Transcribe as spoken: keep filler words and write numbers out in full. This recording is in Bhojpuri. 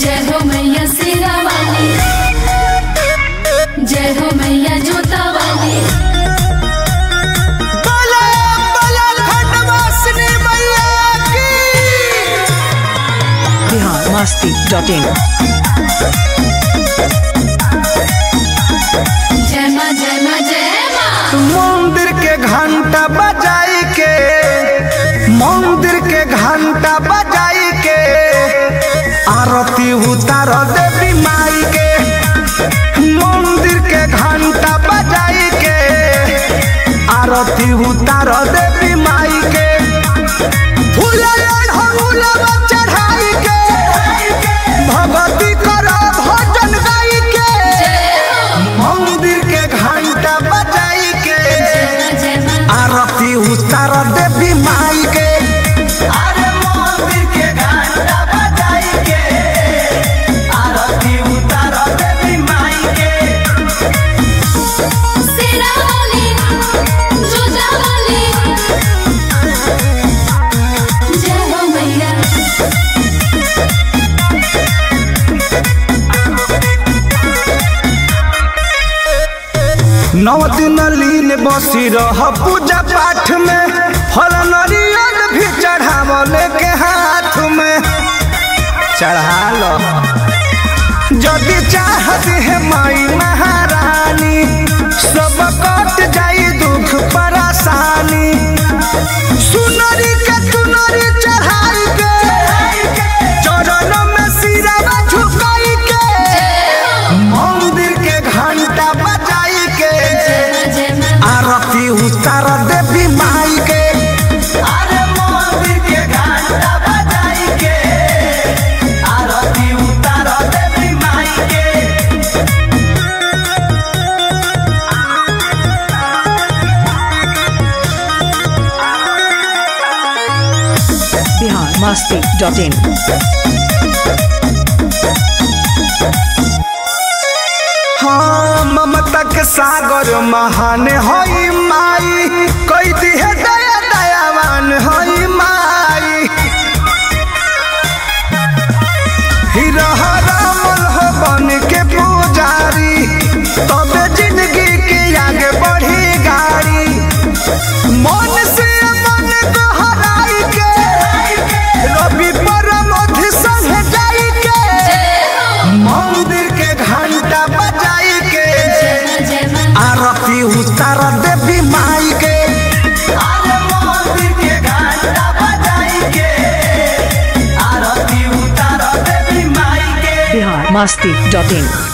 जय हो मैया शेरा वाली, जय हो मैया जोता वाली। बोला बोला खंडवासिनी मैया की। Bihar Masti dot in. जय माँ जय माँ जय माँ। मंदिर के घंटा बजाई के, मंदिर के घंटा बजाई के आरती उतार देवी माई के। मंदिर के घंटा बजाई के आरती उतार देवी माई के। फूल चढ़ाई के भगवती करो भजन गाई के। मंदिर के घंटा बजाई के आरती उतार देवी माई के। अरे मंदिर के घंटा बजाई के आरती उतार देवी माई के। शेरा वाली, जोता वाली, जय हो मैया। नौ दिन लीन बसी रह पूजा पाठ में, फल नरियल भी चढ़ावले के हाथ में। चढ़ा लो यदि चाहत है माई महारानी, सब कट जाई दुख परेशानी। सुनरी के तुनरी चढ़ाई के चरण में सिरवा झुकाई के। मंदिर के घंटा बजाई के आरती उतार देवी माई के। अरे मंदिर के घंटा बजाई के आरती उतार देवी माई के। Bihar Masti dot in. हाँ ममता के सागर महान हई माई, कोई दिहे दया दयावान हई माई। हीरा रामल हो बन के पुजारी, तबे जिंदगी के आगे बढ़ी गाड़ी। मन से मन को हराई के रवि परमोध संग जाई के। मंदिर के घंटा बजाई के आरती उतार देवी माई के। अरे मंदिर के घंटा बजाई के आरती उतार देवी माई के। बिहार मस्ती डॉट इन।